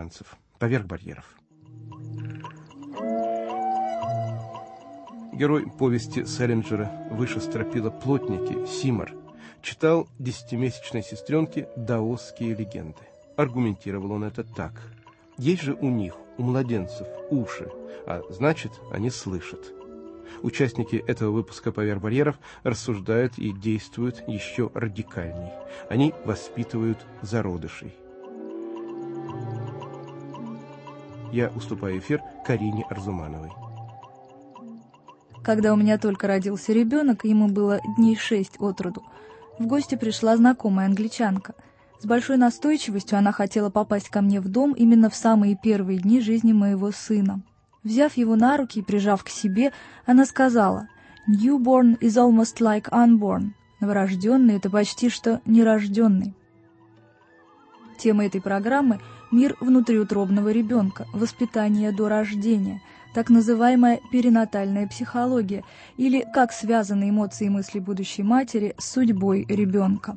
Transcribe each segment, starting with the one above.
иностранцев. «Поверх барьеров». Герой повести Селлинджера «Выше стропила плотники» Симар читал 10-месячной сестренке даосские легенды. Аргументировал он это так. Есть же у них, у младенцев, уши, а значит, они слышат. Участники этого выпуска «Поверх барьеров» рассуждают и действуют еще радикальней. Они воспитывают зародышей. Я уступаю эфир Карине Арзумановой. Когда у меня только родился ребенок, ему было дней 6 от роду, в гости пришла знакомая англичанка. С большой настойчивостью она хотела попасть ко мне в дом именно в самые первые дни жизни моего сына. Взяв его на руки и прижав к себе, она сказала: «Newborn is almost like unborn». Новорожденный — это почти что нерожденный. Тема этой программы — мир внутриутробного ребенка, воспитание до рождения, так называемая перинатальная психология, или как связаны эмоции и мысли будущей матери с судьбой ребенка.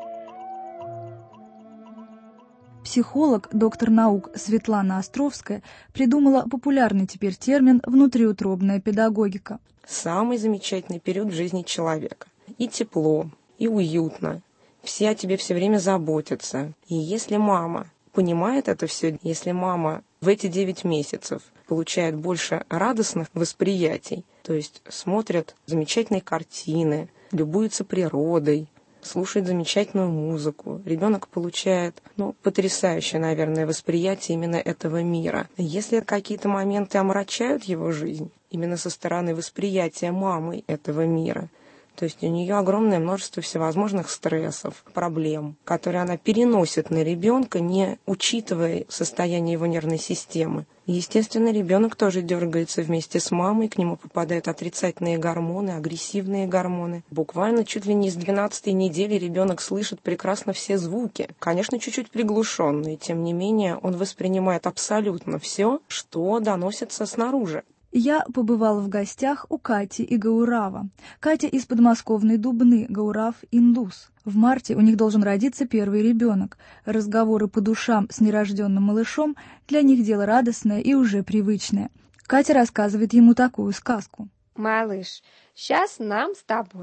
Психолог, доктор наук Светлана Островская придумала популярный теперь термин «внутриутробная педагогика». Самый замечательный период в жизни человека. И тепло, и уютно. Все о тебе все время заботятся. И если мама понимает это все, если мама в эти 9 месяцев получает больше радостных восприятий, то есть смотрят замечательные картины, любуются природой, слушает замечательную музыку. Ребенок получает, потрясающее, наверное, восприятие именно этого мира. Если какие-то моменты омрачают его жизнь, именно со стороны восприятия мамы этого мира, то есть у нее огромное множество всевозможных стрессов, проблем, которые она переносит на ребенка, не учитывая состояние его нервной системы. Естественно, ребенок тоже дергается вместе с мамой, к нему попадают отрицательные гормоны, агрессивные гормоны. Буквально чуть ли не с 12-й недели ребенок слышит прекрасно все звуки. Конечно, чуть-чуть приглушенные, тем не менее он воспринимает абсолютно все, что доносится снаружи. Я побывала в гостях у Кати и Гаурава. Катя из подмосковной Дубны, Гаурав – индус. В марте у них должен родиться первый ребенок. Разговоры по душам с нерожденным малышом для них дело радостное и уже привычное. Катя рассказывает ему такую сказку. «Малыш, сейчас нам с тобой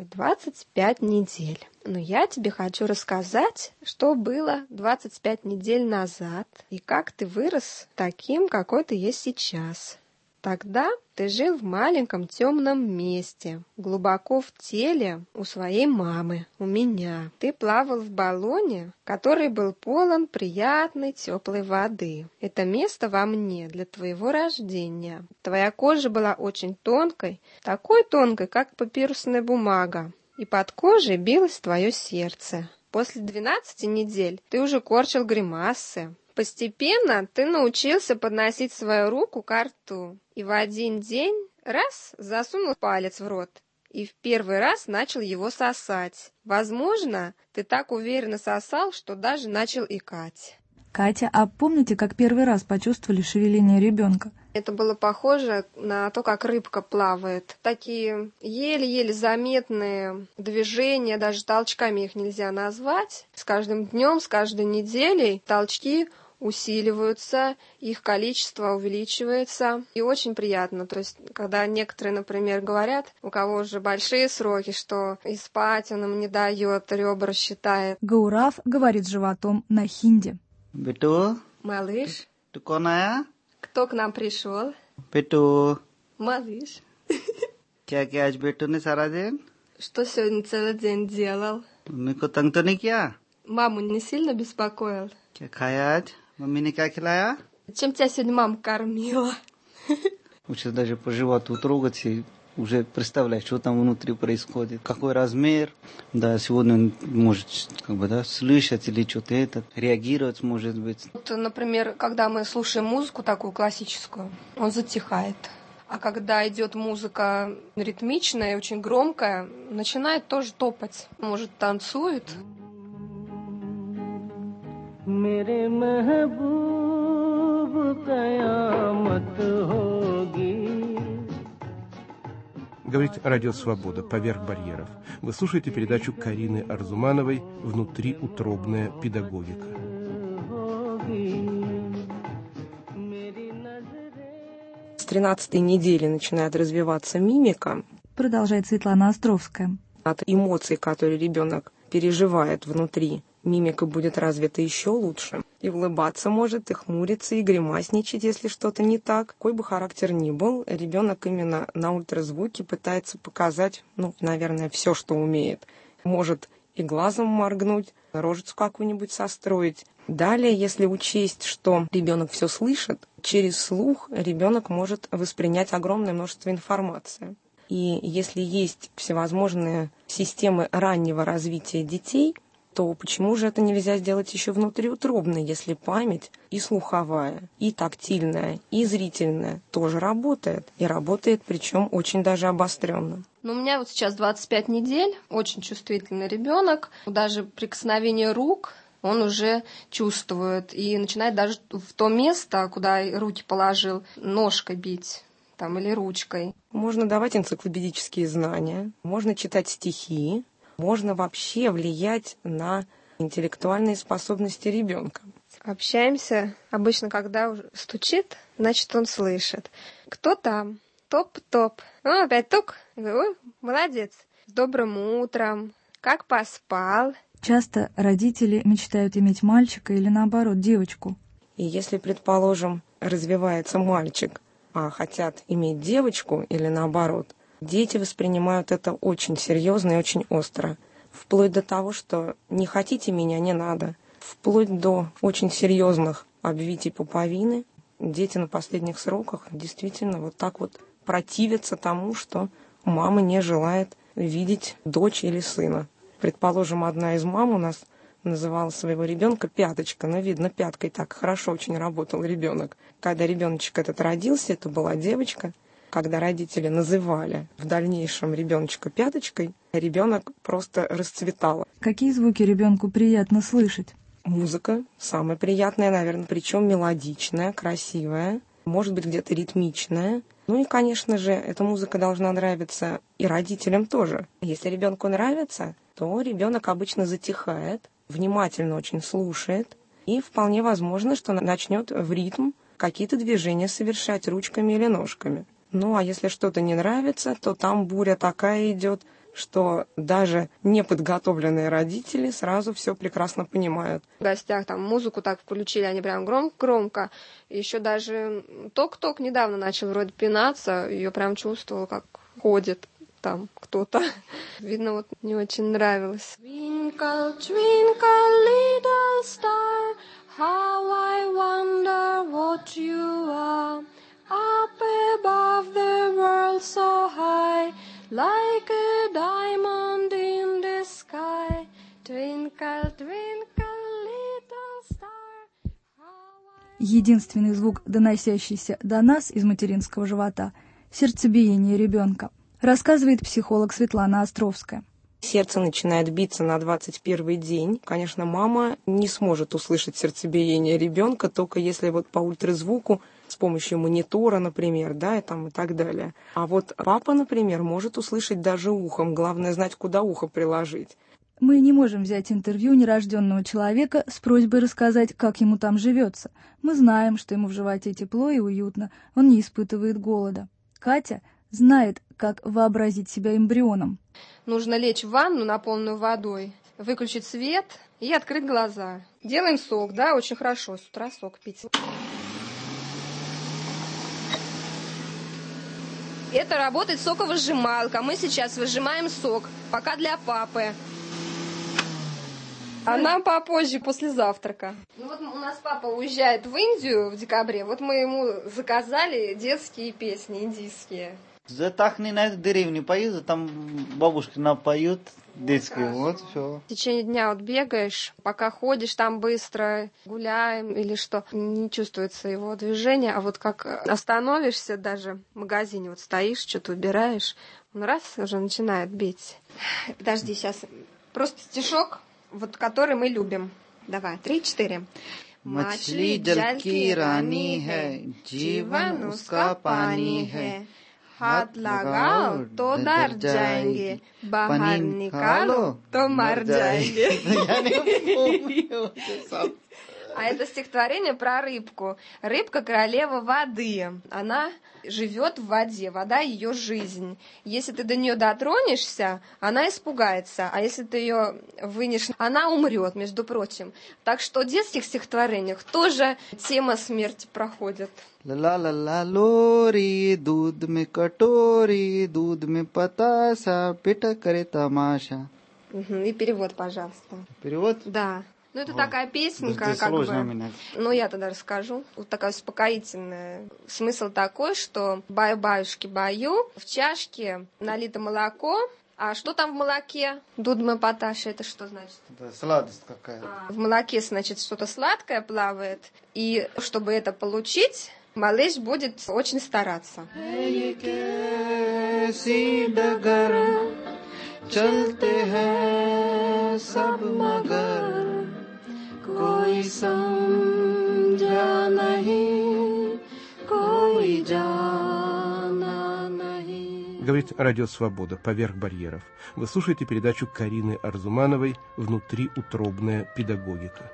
25 недель. Но я тебе хочу рассказать, что было 25 недель назад и как ты вырос таким, какой ты есть сейчас». Тогда ты жил в маленьком темном месте, глубоко в теле у своей мамы, у меня. Ты плавал в баллоне, который был полон приятной теплой воды. Это место во мне для твоего рождения. Твоя кожа была очень тонкой, такой тонкой, как папирусная бумага, и под кожей билось твое сердце. После 12 недель ты уже корчил гримасы. Постепенно ты научился подносить свою руку к рту, и в один день раз засунул палец в рот, и в первый раз начал его сосать. Возможно, ты так уверенно сосал, что даже начал икать. Катя, а помните, как первый раз почувствовали шевеление ребенка? Это было похоже на то, как рыбка плавает. Такие еле-еле заметные движения, даже толчками их нельзя назвать. С каждым днем, с каждой неделей толчки усиливаются, их количество увеличивается, и очень приятно. То есть, когда некоторые, например, говорят, у кого уже большие сроки, что и спать он им не дает, ребра считает. Гаурав говорит животом на хинди. Бету? Малыш? Ты коная? Кто к нам пришел? Бету? Малыш. क्या आज बेटू ने सारा दिन? Что сегодня целый день делал? उनको तंग तो नहीं किया? Маму не сильно беспокоил? क्या खाया आज? मम्मी ने क्या खिलाया? Чем тебя сегодня мама кормила? Сейчас даже по животу трогать и уже представлять, что там внутри происходит, какой размер. Да, сегодня он может слышать или что-то реагировать, может быть. Вот, например, когда мы слушаем музыку такую классическую, он затихает. А когда идет музыка ритмичная, очень громкая, начинает тоже топать. Может, танцует. मेरे महबूब कयामत होगी. Говорит Радио Свобода, «Поверх барьеров». Вы слушаете передачу Карины Арзумановой «Внутриутробная педагогика». 13-й недели начинает развиваться мимика. Продолжает Светлана Островская. От эмоций, которые ребенок переживает внутри, мимика будет развита еще лучше. И улыбаться может, и хмуриться, и гримасничать, если что-то не так. Какой бы характер ни был, ребенок именно на ультразвуке пытается показать, наверное, все, что умеет. Может и глазом моргнуть, рожицу какую-нибудь состроить. Далее, если учесть, что ребенок все слышит, через слух ребенок может воспринять огромное множество информации. И если есть всевозможные системы раннего развития детей, то почему же это нельзя сделать еще внутриутробно, если память и слуховая, и тактильная, и зрительная тоже работает. И работает, причем очень даже обостренно. У меня вот сейчас 25 недель, очень чувствительный ребенок. Даже прикосновение рук он уже чувствует и начинает даже в то место, куда руки положил, ножкой бить или ручкой. Можно давать энциклопедические знания, можно читать стихи, можно вообще влиять на интеллектуальные способности ребенка. Общаемся обычно, когда уже стучит, значит, он слышит. Кто там? Топ-топ. Опять тук. Ой, молодец. С добрым утром. Как поспал? Часто родители мечтают иметь мальчика или, наоборот, девочку. И если, предположим, развивается мальчик, а хотят иметь девочку или наоборот, дети воспринимают это очень серьезно и очень остро. Вплоть до того, что не хотите меня, не надо. Вплоть до очень серьезных обвитий пуповины. Дети на последних сроках действительно вот так вот противятся тому, что мама не желает видеть дочь или сына. Предположим, одна из мам у нас называла своего ребенка Пяточка. Видно, пяткой так хорошо очень работал ребенок. Когда ребеночек этот родился, это была девочка. Когда родители называли в дальнейшем ребеночка Пяточкой, ребенок просто расцветал. Какие звуки ребенку приятно слышать? Музыка самая приятная, наверное, причем мелодичная, красивая, может быть, где-то ритмичная. И, конечно же, эта музыка должна нравиться и родителям тоже. Если ребенку нравится, то ребенок обычно затихает, внимательно очень слушает, и вполне возможно, что начнет в ритм какие-то движения совершать ручками или ножками. А если что-то не нравится, то там буря такая идет, что даже неподготовленные родители сразу все прекрасно понимают. В гостях музыку так включили, они прям громко-громко. Еще даже ток-ток недавно начал вроде пинаться, ее прям чувствовала, как ходит там кто-то. Видно, не очень нравилось. Twinkle, twinkle, little star, how I wonder what you are. Up above the world so high, like a diamond in the sky. Twinkle, twinkle, little star. Единственный звук, доносящийся до нас из материнского живота – сердцебиение ребенка, рассказывает психолог Светлана Островская. Сердце начинает биться на 21-й день. Конечно, мама не сможет услышать сердцебиение ребенка, только если по ультразвуку, с помощью монитора, например, и так далее. А папа, например, может услышать даже ухом. Главное знать, куда ухо приложить. Мы не можем взять интервью нерожденного человека с просьбой рассказать, как ему там живется. Мы знаем, что ему в животе тепло и уютно, он не испытывает голода. Катя знает, как вообразить себя эмбрионом. Нужно лечь в ванну, наполненную водой, выключить свет и открыть глаза. Делаем сок, очень хорошо с утра сок пить. Это работает соковыжималка. Мы сейчас выжимаем сок, пока для папы. А нам попозже, после завтрака. У нас папа уезжает в Индию в декабре. Мы ему заказали детские песни индийские. За Тахни на этой деревне поют, там бабушки напоют детские, все. В течение дня бегаешь, пока ходишь там быстро, гуляем или что, не чувствуется его движение, а как остановишься даже в магазине, стоишь, что-то убираешь, он раз уже начинает бить. Подожди, сейчас просто стишок, который мы любим. Давай, 3-4. Мачли जल की रानी है, जीवन उसका पानी है. हाथ लगाओ तो डर जाएंगे, बाहर निकालो तो मर जाएंगे. А это стихотворение про рыбку. Рыбка — королева воды. Она живет в воде, вода — ее жизнь. Если ты до нее дотронешься, она испугается, а если ты ее вынешь, она умрет, между прочим. Так что в детских стихотворениях тоже тема смерти проходит. ла-ла-ла-ла, лори, दूध में कटोरी, दूध में पतासा, पिटा करे तमाशा. И перевод, пожалуйста. Перевод? Да. Ну, это такая песенка, Здесь как сложно бы... у меня. Ну, я тогда расскажу. Вот такая успокоительная. Смысл такой, что баю-баюшки-баю, в чашке налито молоко, а что там в молоке? Дудма поташа, это что значит? Да, сладость какая-то. В молоке, значит, что-то сладкое плавает, и чтобы это получить, малыш будет очень стараться. चलते हैं सब मगर कोई समझा नहीं कोई जाना नहीं. Говорит Радио Свобода, поверх барьеров. Вы слушаете передачу Карины Арзумановой «Внутриутробная педагогика».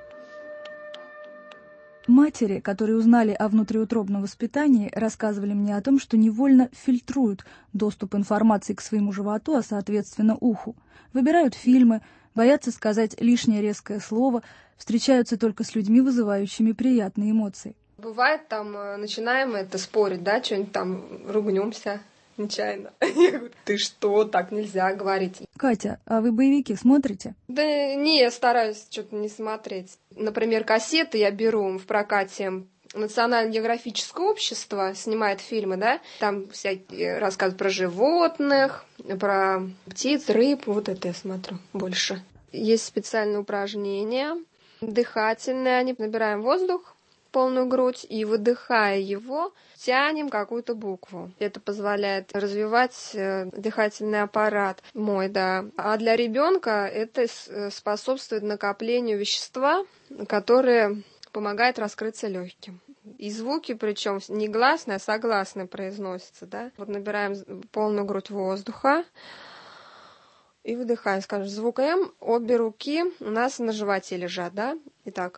Матери, которые узнали о внутриутробном воспитании, рассказывали мне о том, что невольно фильтруют доступ информации к своему животу, а соответственно уху. Выбирают фильмы, боятся сказать лишнее резкое слово, встречаются только с людьми, вызывающими приятные эмоции. Бывает, там начинаем это спорить, да, что-нибудь там ругнемся нечаянно. Я говорю, ты что, так нельзя говорить. Катя, а вы боевики смотрите? Да не, я стараюсь что-то не смотреть. Например, кассеты я беру в прокате. Национальное географическое общество снимает фильмы, да, там всякие рассказы про животных, про птиц, рыб, вот это я смотрю больше. Есть специальные упражнения, дыхательные, они набираем воздух, полную грудь, и, выдыхая его, тянем какую-то букву. Это позволяет развивать дыхательный аппарат мой, да. А для ребенка это способствует накоплению вещества, которое помогает раскрыться легким. И звуки, причем не гласные, а согласные произносятся, да. Вот набираем полную грудь воздуха и выдыхаем, скажем, звук М, обе руки у нас на животе лежат, да. Итак.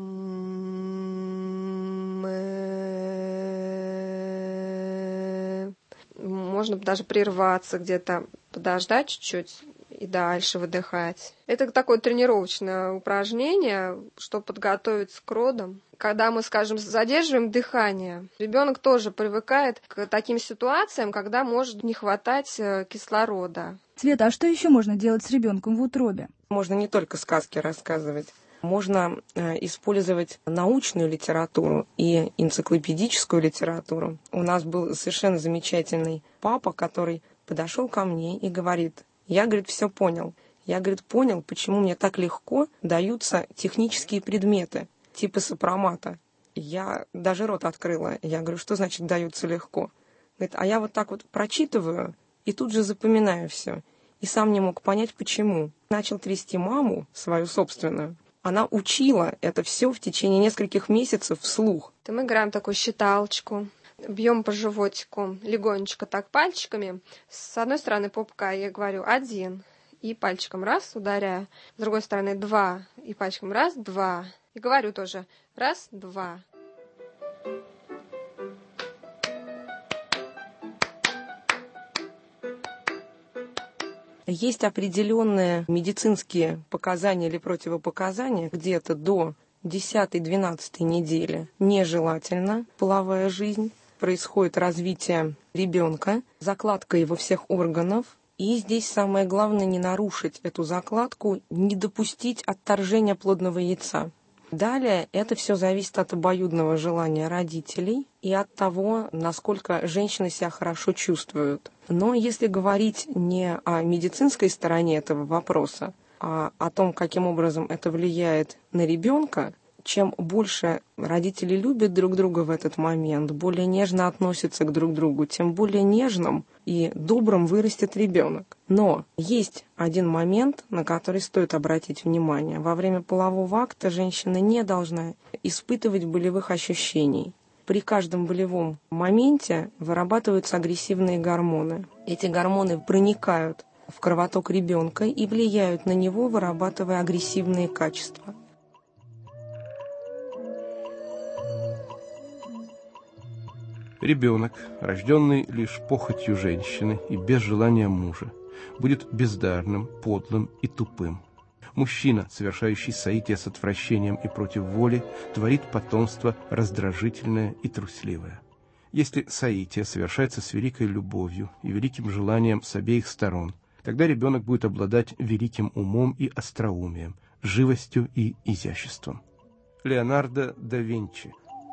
Можно даже прерваться где-то, подождать чуть-чуть и дальше выдыхать. Это такое тренировочное упражнение, чтобы подготовиться к родам. Когда мы, скажем, задерживаем дыхание, ребенок тоже привыкает к таким ситуациям, когда может не хватать кислорода. Света, а что еще можно делать с ребенком в утробе? Можно не только сказки рассказывать. Можно использовать научную литературу и энциклопедическую литературу. У нас был совершенно замечательный папа, который подошел ко мне и говорит, я, говорит, все понял. Я, говорит, понял, почему мне так легко даются технические предметы, типа сопромата. Я даже рот открыла. Я говорю, что значит даются легко? Говорит, а я вот так вот прочитываю и тут же запоминаю все. И сам не мог понять, почему. Начал трясти маму, свою собственную. Она учила это все в течение нескольких месяцев вслух. Мы играем такую считалочку, бьем по животику легонечко так пальчиками. С одной стороны попка, я говорю 1, и пальчиком раз ударяю. С другой стороны 2, и пальчиком раз, 2. И говорю тоже 1, 2. Есть определенные медицинские показания или противопоказания, где-то до 10-12 недели нежелательно половая жизнь, происходит развитие ребенка, закладка его всех органов. И здесь самое главное не нарушить эту закладку, не допустить отторжения плодного яйца. Далее это все зависит от обоюдного желания родителей и от того, насколько женщины себя хорошо чувствуют. Но если говорить не о медицинской стороне этого вопроса, а о том, каким образом это влияет на ребенка, чем больше родители любят друг друга в этот момент, более нежно относятся к друг другу, тем более нежным и добрым вырастет ребенок. Но есть один момент, на который стоит обратить внимание. Во время полового акта женщина не должна испытывать болевых ощущений. При каждом болевом моменте вырабатываются агрессивные гормоны. Эти гормоны проникают в кровоток ребенка и влияют на него, вырабатывая агрессивные качества. Ребенок, рожденный лишь похотью женщины и без желания мужа, будет бездарным, подлым и тупым. Мужчина, совершающий соитие с отвращением и против воли, творит потомство раздражительное и трусливое. Если соитие совершается с великой любовью и великим желанием с обеих сторон, тогда ребенок будет обладать великим умом и остроумием, живостью и изяществом. Леонардо да Винчи.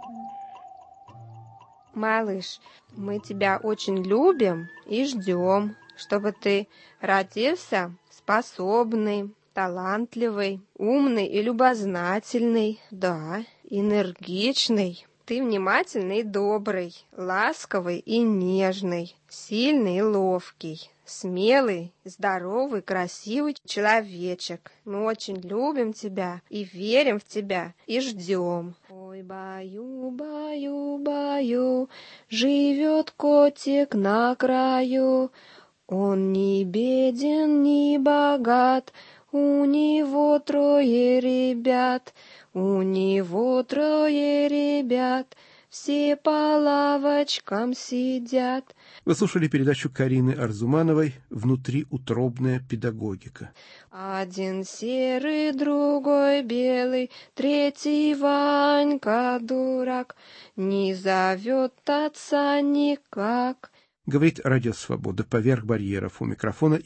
Малыш, мы тебя очень любим и ждем, чтобы ты родился способный, талантливый, умный и любознательный, да, энергичный. Ты внимательный и добрый, ласковый и нежный, сильный и ловкий, смелый, здоровый, красивый человечек. Мы очень любим тебя и верим в тебя и ждем. Ой, баю, баю, баю, живет котик на краю. Он ни беден, ни богат, у него 3 ребят. У него 3 ребят, все по лавочкам сидят. Вы слушали передачу Карины Арзумановой «Внутриутробная педагогика». Один серый, другой белый, третий Ванька дурак, не зовет отца никак. Говорит Радио Свобода поверх барьеров. У микрофона